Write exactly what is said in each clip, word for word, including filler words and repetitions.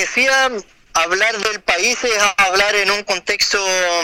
decía, hablar del país es hablar en un contexto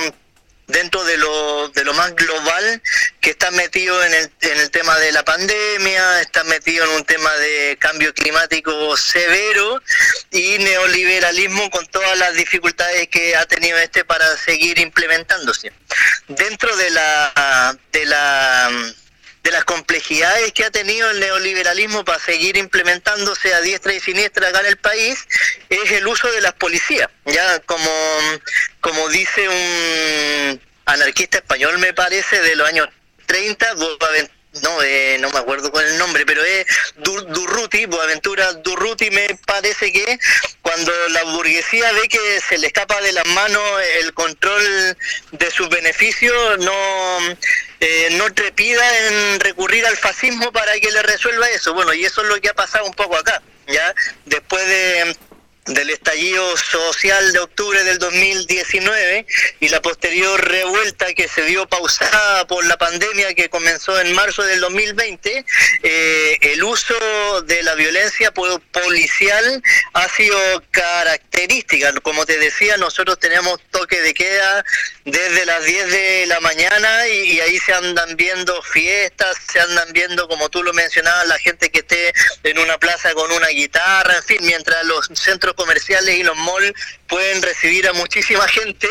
dentro de lo de lo más global, que está metido en el en el tema de la pandemia, está metido en un tema de cambio climático severo y neoliberalismo con todas las dificultades que ha tenido este para seguir implementándose. Dentro de la de la de las complejidades que ha tenido el neoliberalismo para seguir implementándose a diestra y siniestra acá en el país, es el uso de las policías. Ya como, como dice un anarquista español, me parece, de los años treinta, no eh, no me acuerdo con el nombre, pero es Dur, Durruti, Boaventura Durruti, me parece que cuando la burguesía ve que se le escapa de las manos el control de sus beneficios, no eh, no trepida en recurrir al fascismo para que le resuelva eso. Bueno, y eso es lo que ha pasado un poco acá, ya después de del estallido social de octubre del dos mil diecinueve y la posterior revuelta que se dio pausada por la pandemia que comenzó en marzo del dos mil veinte, eh, el uso de la violencia policial ha sido característica. Como te decía, nosotros tenemos toque de queda desde las diez de la mañana y, y ahí se andan viendo fiestas, se andan viendo, como tú lo mencionabas, la gente que esté en una plaza con una guitarra, en fin, mientras los centros comerciales y los malls pueden recibir a muchísima gente,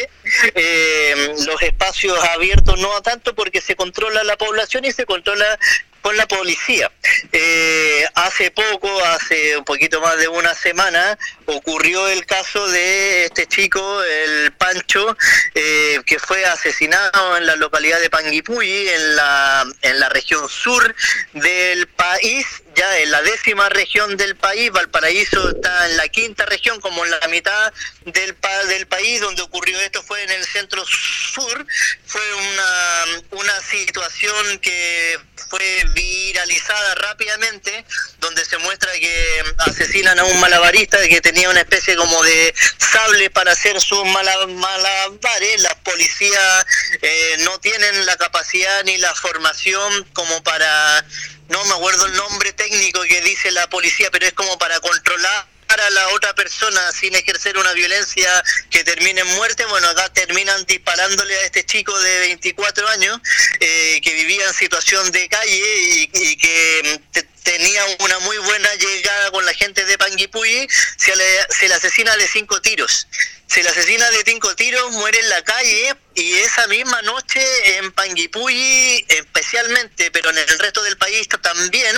eh, los espacios abiertos no tanto, porque se controla la población y se controla con la policía. Eh, hace poco, hace un poquito más de una semana, ocurrió el caso de este chico, el Pancho, eh, que fue asesinado en la localidad de Panguipulli, en la en la región sur del país, ya en la décima región del país. Valparaíso está en la quinta región, como en la mitad del pa del país. Donde ocurrió esto fue en el centro sur. Fue una, una situación que fue viralizada rápidamente, donde se muestra que asesinan a un malabarista que tenía una especie como de sable para hacer sus malabares. Las policías eh, no tienen la capacidad ni la formación como para, no me acuerdo el nombre técnico que dice la policía, pero es como para controlar a la otra persona sin ejercer una violencia que termine en muerte. Bueno, acá terminan disparándole a este chico de veinticuatro años eh, que vivía en situación de calle y, y que te, tenía una muy buena llegada con la gente de Panguipulli. Se le, se le asesina de cinco tiros. Se le asesina de cinco tiros, muere en la calle, y esa misma noche en Panguipulli especialmente, pero en el resto del país también,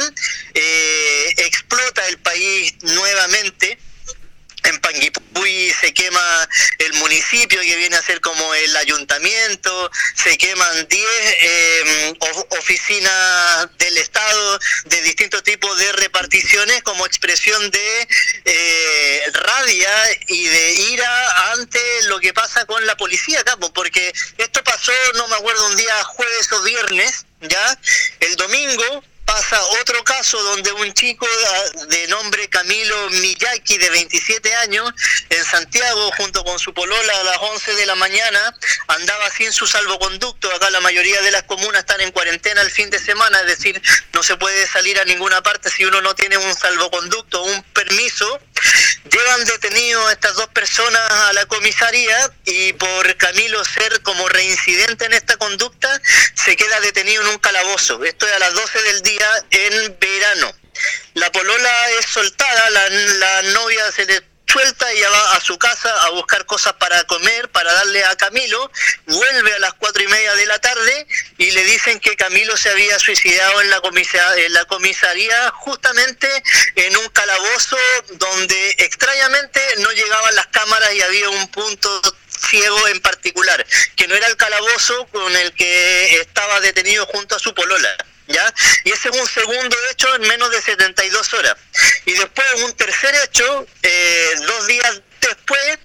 eh, explota el país nuevamente. En Panguipulli se quema el municipio, que viene a ser como el ayuntamiento, se queman diez eh, oficinas del Estado de distintos tipos de reparticiones, como expresión de eh, rabia y de ira ante lo que pasa con la policía, capo, porque esto pasó, no me acuerdo, un día jueves o viernes, ya, el domingo pasa otro caso donde un chico de nombre Camilo Miyaki, de veintisiete años, en Santiago, junto con su polola, a las once de la mañana, andaba sin su salvoconducto. Acá la mayoría de las comunas están en cuarentena el fin de semana, es decir, no se puede salir a ninguna parte si uno no tiene un salvoconducto o un permiso. Llevan detenidos estas dos personas a la comisaría, y por Camilo ser como reincidente en esta conducta, se queda detenido en un calabozo. Esto es a las doce del día en verano. La polola es soltada, la, la novia se le suelta y ya va a su casa a buscar cosas para comer, para darle a Camilo. Vuelve a las cuatro y media de la tarde y le dicen que Camilo se había suicidado en la comisaría, en la comisaría justamente en un calabozo donde extrañamente no llegaban las cámaras y había un punto ciego en particular, que no era el calabozo con el que estaba detenido junto a su polola, ¿ya? Y ese es un segundo hecho en menos de setenta y dos horas. Y después un tercer hecho, eh, dos días después,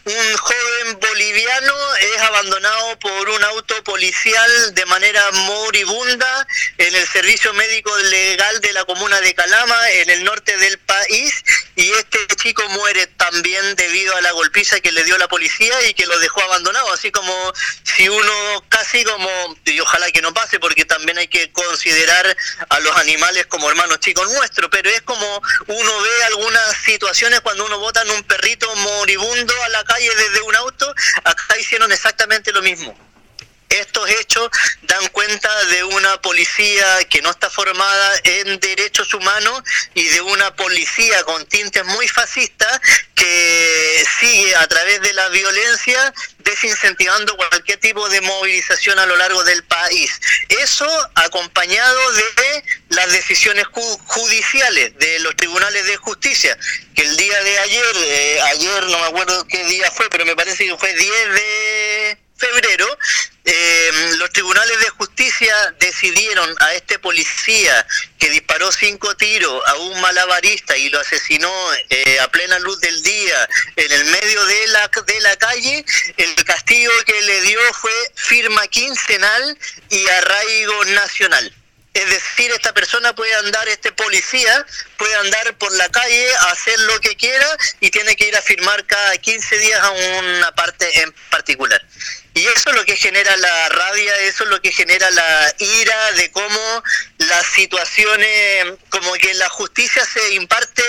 un joven boliviano es abandonado por un auto policial de manera moribunda en el servicio médico legal de la comuna de Calama, en el norte del país, y este chico muere también debido a la golpiza que le dio la policía y que lo dejó abandonado, así como si uno casi como, y ojalá que no pase porque también hay que considerar a los animales como hermanos chicos nuestros, pero es como uno ve algunas situaciones cuando uno bota en un perrito moribundo a la calle desde un auto. Acá hicieron exactamente lo mismo. Estos hechos dan cuenta de una policía que no está formada en derechos humanos y de una policía con tintes muy fascistas que sigue a través de la violencia desincentivando cualquier tipo de movilización a lo largo del país. Eso acompañado de las decisiones ju- judiciales de los tribunales de justicia, que el día de ayer, eh, ayer no me acuerdo qué día fue, pero me parece que fue diez de febrero, eh, los tribunales de justicia decidieron a este policía que disparó cinco tiros a un malabarista y lo asesinó eh, a plena luz del día en el medio de la de la calle. El castigo que le dio fue firma quincenal y arraigo nacional. Es decir, esta persona puede andar, este policía puede andar por la calle, hacer lo que quiera y tiene que ir a firmar cada quince días a una parte en particular. Y eso es lo que genera la rabia, eso es lo que genera la ira de cómo las situaciones, como que la justicia se imparte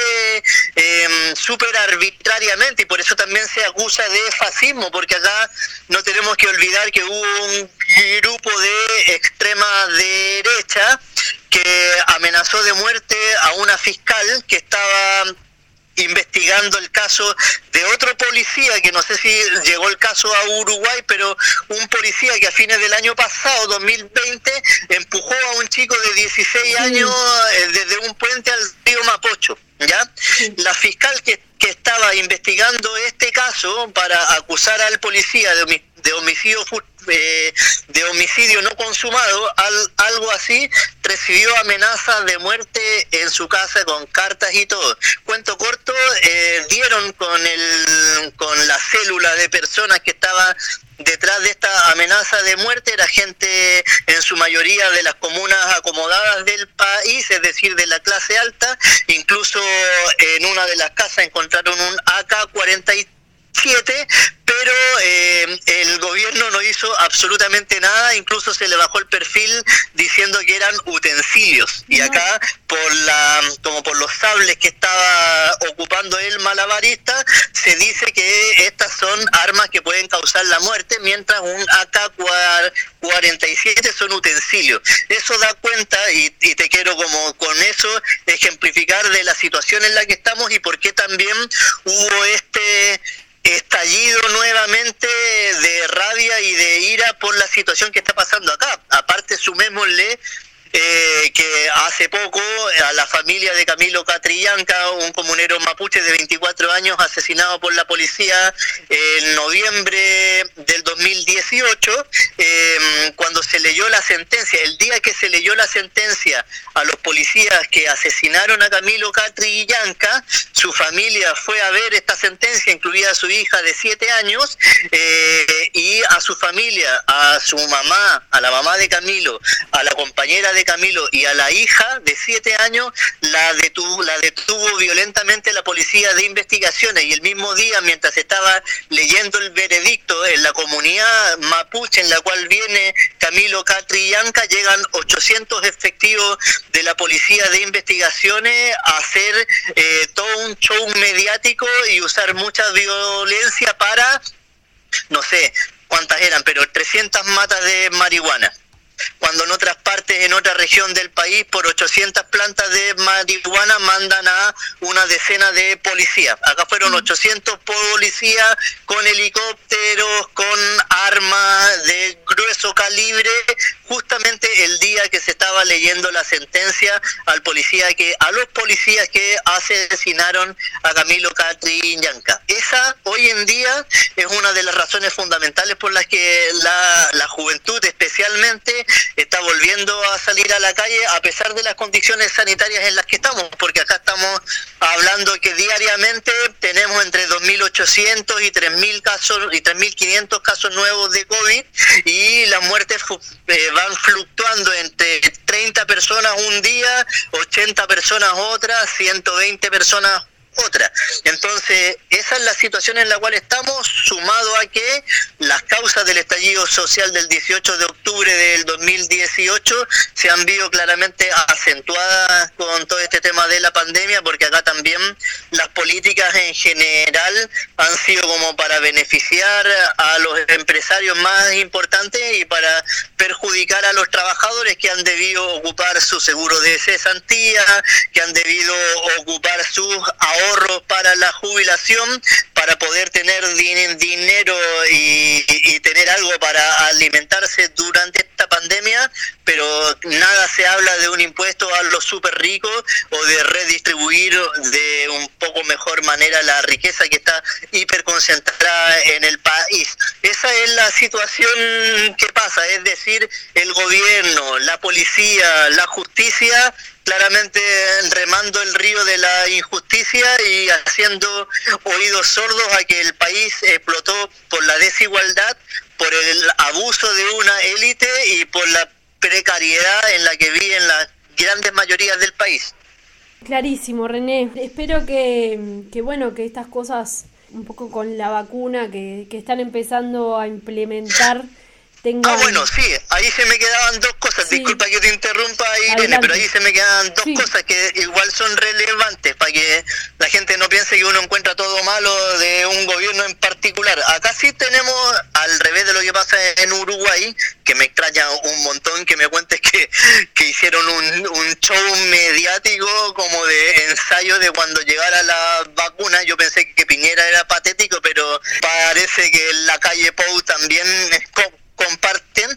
eh, súper arbitrariamente, y por eso también se acusa de fascismo, porque acá no tenemos que olvidar que hubo un grupo de extrema derecha que amenazó de muerte a una fiscal que estaba investigando el caso de otro policía, que no sé si llegó el caso a Uruguay, pero un policía que a fines del año pasado, dos mil veinte, empujó a un chico de dieciséis años eh, desde un puente al río Mapocho, ¿ya? La fiscal que, que estaba investigando este caso para acusar al policía de, homi- de homicidio eh, de homicidio no consumado, al, algo así, recibió amenazas de muerte en su casa con cartas y todo. Cuento corto, eh, dieron con el con la célula de personas que estaba detrás de esta amenaza de muerte. Era gente en su mayoría de las comunas acomodadas del país, es decir, de la clase alta. Incluso en una de las casas encontraron un A K cuarenta y siete, pero eh, el gobierno no hizo absolutamente nada, incluso se le bajó el perfil diciendo que eran utensilios, y acá por la como por los sables que estaba ocupando el malabarista se dice que estas son armas que pueden causar la muerte, mientras un A K cuarenta y siete son utensilios. Eso da cuenta, y, y te quiero como con eso ejemplificar de la situación en la que estamos y por qué también hubo este estallido nuevamente de rabia y de ira por la situación que está pasando acá. Aparte, sumémosle eh, que hace poco a la familia de Camilo Catrillanca, un comunero mapuche de veinticuatro años asesinado por la policía en noviembre del dos mil dieciocho, eh, cuando se leyó la sentencia, el día que se leyó la sentencia a los policías que asesinaron a Camilo Catrillanca, su familia fue a ver esta sentencia, incluida a su hija de siete años, eh, y a su familia, a su mamá, a la mamá de Camilo, a la compañera de Camilo y a la hija de siete años, la detuvo, la detuvo violentamente la policía de investigaciones, y el mismo día, mientras estaba leyendo el veredicto en la comunidad mapuche en la cual viene Camilo Catrillanca, llegan ochocientos efectivos de la policía de investigaciones a hacer eh, todo un show mediático y usar mucha violencia para, no sé cuántas eran, pero trescientas matas de marihuana, cuando en otras partes, en otra región del país, por ochocientas plantas de marihuana mandan a una decena de policías. Acá fueron ochocientos policías con helicópteros, con armas de grueso calibre, justamente el día que se estaba leyendo la sentencia al policía que a los policías que asesinaron a Camilo Catrillanca. Esa hoy en día es una de las razones fundamentales por las que la, la juventud especialmente está volviendo a salir a la calle a pesar de las condiciones sanitarias en las que estamos, porque acá estamos hablando que diariamente tenemos entre dos mil ochocientos y tres mil casos y tres mil quinientos casos nuevos de COVID, y las muertes eh, van fluctuando entre treinta personas un día, ochenta personas otras, ciento veinte personas otra. Entonces, esa es la situación en la cual estamos, sumado a que las causas del estallido social del dieciocho de octubre del dos mil dieciocho se han visto claramente acentuadas con todo este tema de la pandemia, porque acá también las políticas en general han sido como para beneficiar a los empresarios más importantes y para perjudicar a los trabajadores que han debido ocupar su seguro de cesantía, que han debido ocupar sus ahorros para la jubilación, para poder tener din- dinero y, y tener algo para alimentarse durante esta pandemia, pero nada se habla de un impuesto a los súper ricos o de redistribuir de un poco mejor manera la riqueza que está hiperconcentrada en el país. Esa es la situación que pasa, es decir, el gobierno, la policía, la justicia, claramente remando el río de la injusticia y haciendo oídos sordos a que el país explotó por la desigualdad, por el abuso de una élite y por la precariedad en la que viven las grandes mayorías del país. Clarísimo, René. Espero que, que bueno, que estas cosas, un poco con la vacuna que, que están empezando a implementar, tengan... Ah, bueno, sí, ahí se me quedaban dos cosas, sí. Disculpa que te interrumpa, Irene, adelante. Pero ahí se me quedan dos sí. cosas que igual son relevantes para que la gente no piense que uno encuentra todo malo de un gobierno en particular. Acá sí tenemos, al revés de lo que pasa en Uruguay, que me extraña un montón que me cuentes que, que hicieron un, un show mediático como de ensayo de cuando llegara la vacuna. Yo pensé que Piñera era patético, pero parece que la calle Pou también es comparten.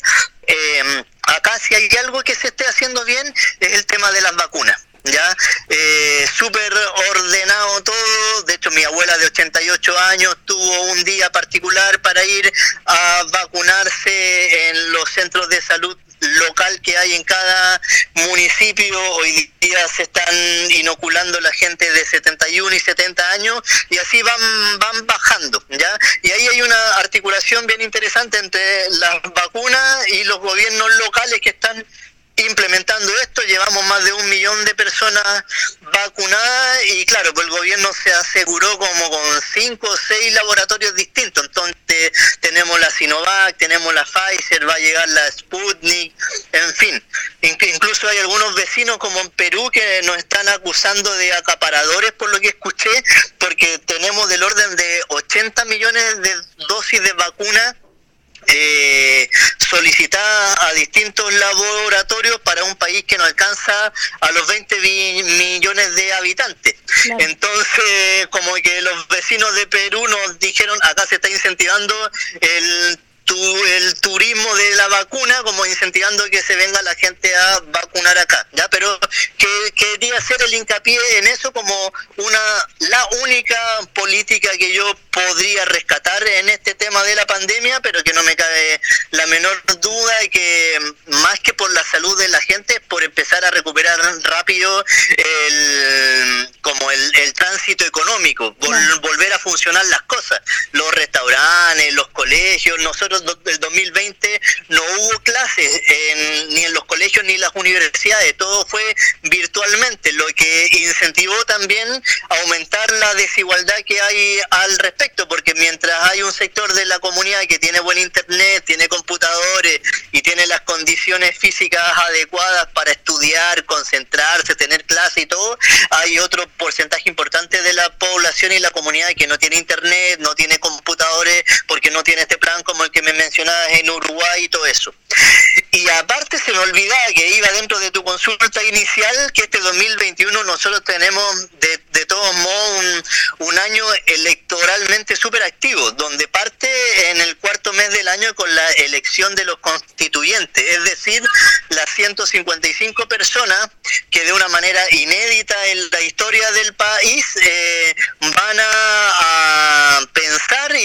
Eh, acá si hay algo que se esté haciendo bien es el tema de las vacunas, ya eh, súper ordenado todo. De hecho, mi abuela de ochenta y ocho años tuvo un día particular para ir a vacunarse en los centros de salud local que hay en cada municipio. Hoy día se están inoculando la gente de setenta y uno y setenta años y así van van bajando, ¿ya? Y ahí hay una articulación bien interesante entre las vacunas y los gobiernos locales que están implementando esto. Llevamos más de un millón de personas vacunadas y claro, pues el gobierno se aseguró como con cinco o seis laboratorios distintos. Entonces tenemos la Sinovac, tenemos la Pfizer, va a llegar la Sputnik, en fin. Incluso hay algunos vecinos como en Perú que nos están acusando de acaparadores por lo que escuché, porque tenemos del orden de ochenta millones de dosis de vacunas Eh, solicitada a distintos laboratorios para un país que no alcanza a los veinte millones de habitantes. Claro. Entonces, como que los vecinos de Perú nos dijeron, acá se está incentivando el Tu, el turismo de la vacuna, como incentivando que se venga la gente a vacunar acá, ya, pero que quería hacer el hincapié en eso como una la única política que yo podría rescatar en este tema de la pandemia, pero que no me cabe la menor duda de que más que por la salud de la gente, es por empezar a recuperar rápido el como el, el tránsito económico, vol, volver a funcionar las cosas, los restaurantes, los colegios. Nosotros el dos mil veinte no hubo clases en, ni en los colegios ni en las universidades, todo fue virtualmente, lo que incentivó también aumentar la desigualdad que hay al respecto, porque mientras hay un sector de la comunidad que tiene buen internet, tiene computadores y tiene las condiciones físicas adecuadas para estudiar, concentrarse, tener clase y todo, hay otro porcentaje importante de la población y la comunidad que no tiene internet, no tiene computadores, porque no tiene este plan como el que me mencionabas en Uruguay y todo eso. Y aparte se me olvidaba que iba dentro de tu consulta inicial que este dos mil veintiuno nosotros tenemos de, de todos modos un, un año electoralmente súper activo, donde parte en el cuarto mes del año con la elección de los constituyentes, es decir, las ciento cincuenta y cinco personas que de una manera inédita en la historia del país eh, van a, a pensar y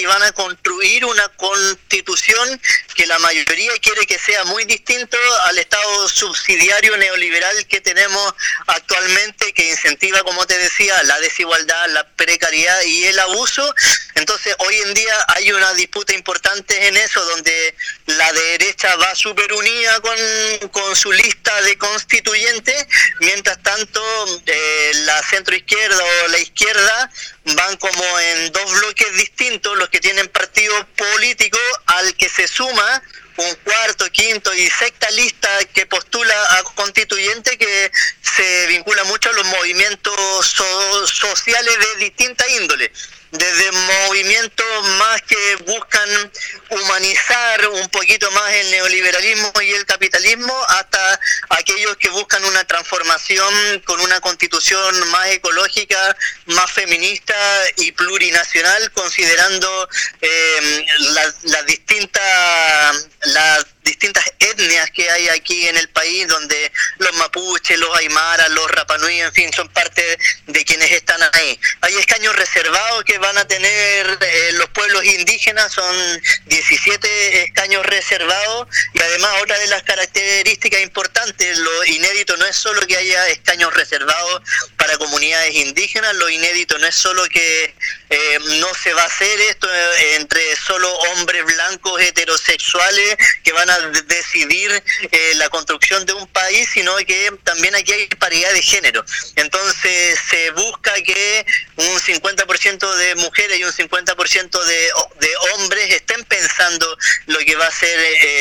van a construir una constitución que la mayoría quiere que sea muy distinto al Estado subsidiario neoliberal que tenemos actualmente, que incentiva, como te decía, la desigualdad, la precariedad y el abuso. Entonces, hoy en día hay una disputa importante en eso, donde la derecha va súper unida con, con su lista de constituyentes, mientras tanto eh, la centroizquierda o la izquierda van como en dos bloques distintos, los que tienen partidos políticos, al que se suma un cuarto, quinto y sexta lista que postula a constituyente, que se vincula mucho a los movimientos so- sociales de distinta índole, desde movimientos más que buscan humanizar un poquito más el neoliberalismo y el capitalismo, hasta aquellos que buscan una transformación con una constitución más ecológica, más feminista y plurinacional, considerando eh, las la distintas las distintas etnias que hay aquí en el país, donde los mapuches, los aymaras, los rapanui, en fin, son parte de quienes están ahí. Hay escaños reservados que van a tener eh, los pueblos indígenas, son diecisiete escaños reservados, y además otra de las características importantes, lo inédito no es solo que haya escaños reservados para comunidades indígenas, lo inédito no es solo que eh, no se va a hacer esto eh, entre solo hombres blancos heterosexuales que van a decidir eh, la construcción de un país, sino que también aquí hay paridad de género. Entonces se busca que un cincuenta por ciento de mujeres y un cincuenta por ciento de, de hombres estén pensando lo que va a ser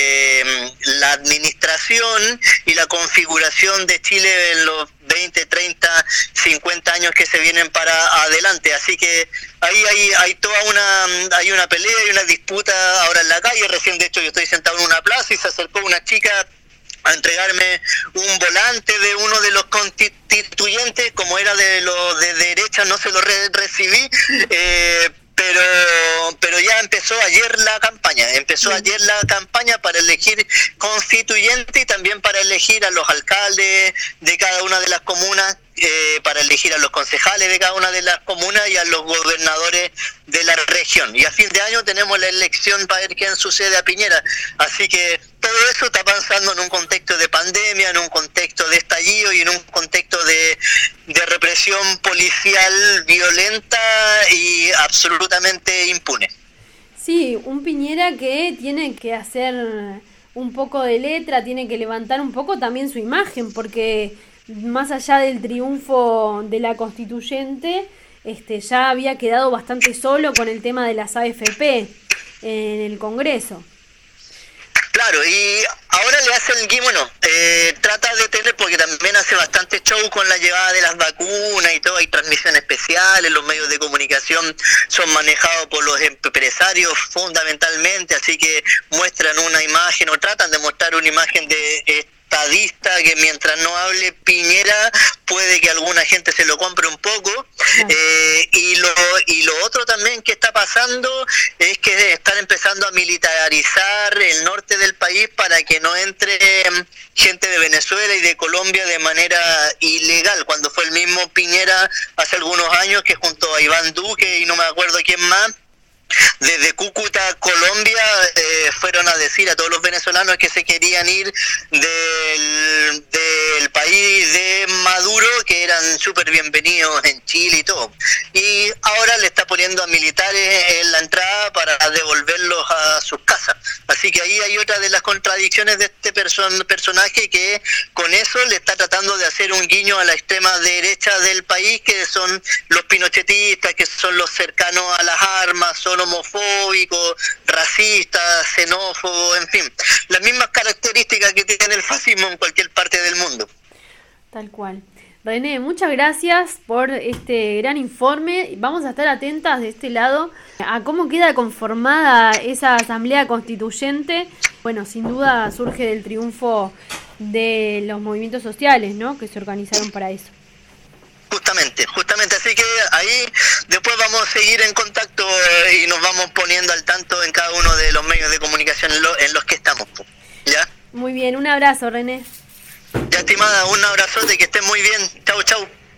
eh, la administración y la configuración de Chile en los veinte, treinta, cincuenta años que se vienen para adelante. Así que ahí hay, hay toda una hay una pelea y una disputa ahora en la calle. Recién, de hecho, yo estoy sentado en una plaza y se acercó una chica a entregarme un volante de uno de los constituyentes. Como era de los de derecha, no se lo re- recibí, eh, pero pero ya empezó ayer la campaña, empezó ayer la campaña para elegir constituyente y también para elegir a los alcaldes de cada una de las comunas, eh, para elegir a los concejales de cada una de las comunas y a los gobernadores de la región. Y a fin de año tenemos la elección para ver quién sucede a Piñera. Así que todo eso está pasando en un contexto de pandemia, en un contexto de estallido y en un contexto de, de represión policial violenta y absolutamente impune. Sí, un Piñera que tiene que hacer un poco de letra, tiene que levantar un poco también su imagen, porque más allá del triunfo de la constituyente, este, ya había quedado bastante solo con el tema de las A F P en el Congreso. Claro, y ahora le hace el bueno, eh, trata de tener, porque también hace bastante show con la llegada de las vacunas y todo, hay transmisiones especiales, los medios de comunicación son manejados por los empresarios fundamentalmente, así que muestran una imagen o tratan de mostrar una imagen de estadista que mientras no hable Piñera puede que alguna gente se lo compre un poco. eh, y lo y lo otro también que está pasando es que están empezando a militarizar el norte del país para que no entre gente de Venezuela y de Colombia de manera ilegal, cuando fue el mismo Piñera hace algunos años que junto a Iván Duque y no me acuerdo quién más, desde Cúcuta, Colombia, eh, fueron a decir a todos los venezolanos que se querían ir del, del país de Maduro, que eran súper bienvenidos en Chile y todo. Y ahora le está poniendo a militares en la entrada para devolverlos a sus casas. Así que ahí hay otra de las contradicciones de este person- personaje que con eso le está tratando de hacer un guiño a la extrema derecha del país, que son los pinochetistas, que son los cercanos a las armas, son homofóbicos, racistas, xenófobos, en fin, las mismas características que tiene el fascismo en cualquier parte del mundo. Tal cual. René, muchas gracias por este gran informe. Vamos a estar atentas de este lado a cómo queda conformada esa asamblea constituyente. Bueno, sin duda surge del triunfo de los movimientos sociales, ¿no?, que se organizaron para eso. Justamente, justamente, así que ahí después vamos a seguir en contacto y nos vamos poniendo al tanto en cada uno de los medios de comunicación en, lo, en los que estamos, ¿ya? Muy bien, un abrazo, René. Ya, estimada, un abrazote, que estén muy bien. Chau, chau.